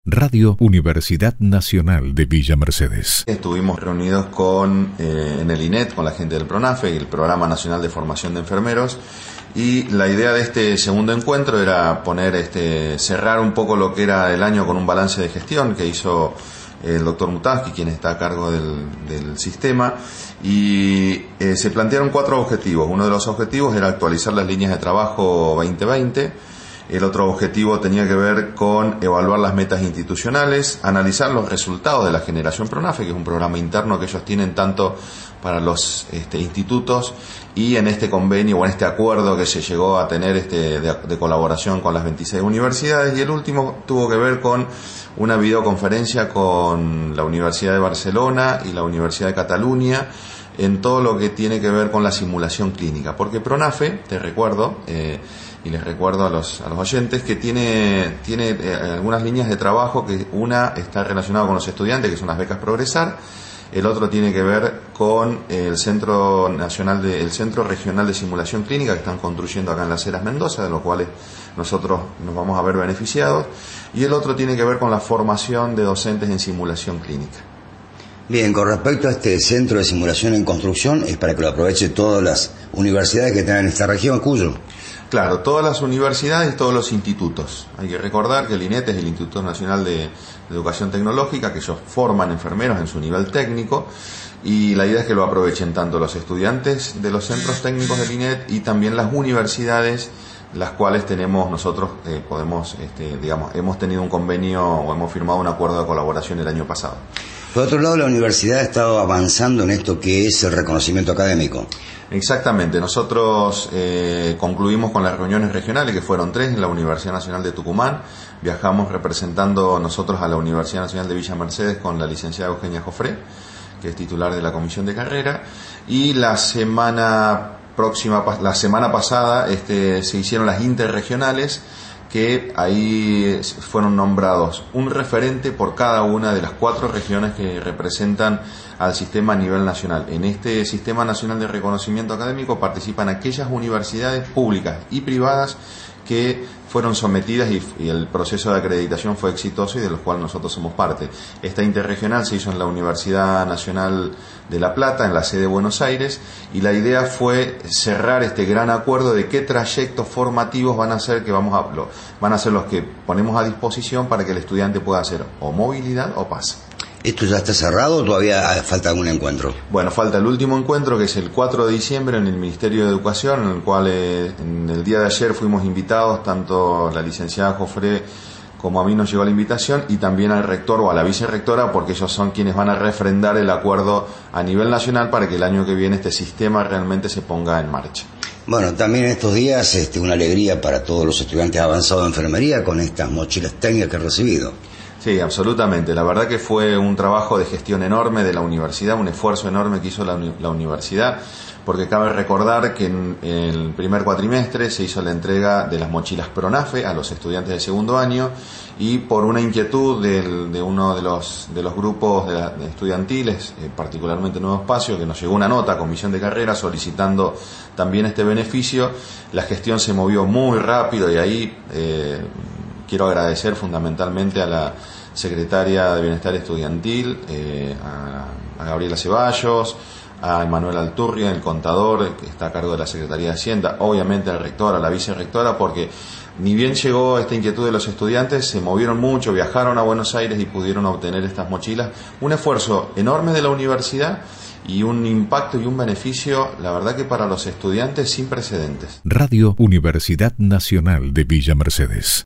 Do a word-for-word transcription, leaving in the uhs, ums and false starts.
Radio Universidad Nacional de Villa Mercedes. Estuvimos reunidos con eh, en el I N E T, con la gente del PRONAFE y el Programa Nacional de Formación de Enfermeros, y la idea de este segundo encuentro era poner este cerrar un poco lo que era el año con un balance de gestión que hizo el doctor Mutavsky, quien está a cargo del, del sistema, y eh, se plantearon cuatro objetivos. Uno de los objetivos era actualizar las líneas de trabajo veinte veinte. El otro objetivo tenía que ver con evaluar las metas institucionales, analizar los resultados de la generación PRONAFE, que es un programa interno que ellos tienen tanto para los este, institutos y en este convenio o en este acuerdo que se llegó a tener este, de, de colaboración con las veintiséis universidades. Y el último tuvo que ver con una videoconferencia con la Universidad de Barcelona y la Universidad de Cataluña en todo lo que tiene que ver con la simulación clínica, porque PRONAFE, te recuerdo, eh, y les recuerdo a los, a los oyentes que tiene, tiene eh, algunas líneas de trabajo, que una está relacionada con los estudiantes, que son las becas Progresar. El otro tiene que ver con el Centro Nacional de, el Centro Regional de Simulación Clínica que están construyendo acá en Las Heras, Mendoza, de los cuales nosotros nos vamos a ver beneficiados. Y el otro tiene que ver con la formación de docentes en simulación clínica. Bien, con respecto a este centro de simulación en construcción, es para que lo aproveche todas las universidades que tengan en esta región, Cuyo. Claro, todas las universidades y todos los institutos. Hay que recordar que el I N E T es el Instituto Nacional de Educación Tecnológica, que ellos forman enfermeros en su nivel técnico, y la idea es que lo aprovechen tanto los estudiantes de los centros técnicos del I N E T y también las universidades, las cuales tenemos nosotros, eh, podemos, este, digamos, hemos tenido un convenio o hemos firmado un acuerdo de colaboración el año pasado. Por otro lado, la universidad ha estado avanzando en esto que es el reconocimiento académico. Exactamente, nosotros eh, concluimos con las reuniones regionales, que fueron tres, en la Universidad Nacional de Tucumán. Viajamos representando nosotros a la Universidad Nacional de Villa Mercedes con la licenciada Eugenia Jofré, que es titular de la comisión de carrera, y la semana próxima, la semana pasada, este, se hicieron las interregionales, que ahí fueron nombrados un referente por cada una de las cuatro regiones que representan al sistema a nivel nacional. En este Sistema Nacional de Reconocimiento Académico participan aquellas universidades públicas y privadas que fueron sometidas y, y el proceso de acreditación fue exitoso y de los cuales nosotros somos parte. Esta interregional se hizo en la Universidad Nacional de La Plata, en la sede de Buenos Aires, y la idea fue cerrar este gran acuerdo de qué trayectos formativos van a ser que vamos a lo, van a ser los que ponemos a disposición para que el estudiante pueda hacer o movilidad o pase. ¿Esto ya está cerrado o todavía falta algún encuentro? Bueno, falta el último encuentro, que es el cuatro de diciembre en el Ministerio de Educación, en el cual eh, en el día de ayer fuimos invitados, tanto la licenciada Jofré como a mí nos llegó la invitación, y también al rector o a la vicerrectora, porque ellos son quienes van a refrendar el acuerdo a nivel nacional para que el año que viene este sistema realmente se ponga en marcha. Bueno, también estos días este, una alegría para todos los estudiantes avanzados de enfermería con estas mochilas técnicas que han recibido. Sí, absolutamente. La verdad que fue un trabajo de gestión enorme de la universidad, un esfuerzo enorme que hizo la, uni- la universidad, porque cabe recordar que en el primer cuatrimestre se hizo la entrega de las mochilas PRONAFE a los estudiantes de segundo año, y por una inquietud del, de uno de los, de los grupos de la, de estudiantiles, eh, particularmente Nuevo Espacio, que nos llegó una nota a comisión de carrera solicitando también este beneficio, la gestión se movió muy rápido, y ahí eh, quiero agradecer fundamentalmente a la secretaria de Bienestar Estudiantil, eh, a, a Gabriela Ceballos, a Emanuel Alturria, el contador que está a cargo de la Secretaría de Hacienda, obviamente al rector, a la vicerrectora, porque ni bien llegó esta inquietud de los estudiantes, se movieron mucho, viajaron a Buenos Aires y pudieron obtener estas mochilas. Un esfuerzo enorme de la universidad y un impacto y un beneficio, la verdad que para los estudiantes sin precedentes. Radio Universidad Nacional de Villa Mercedes.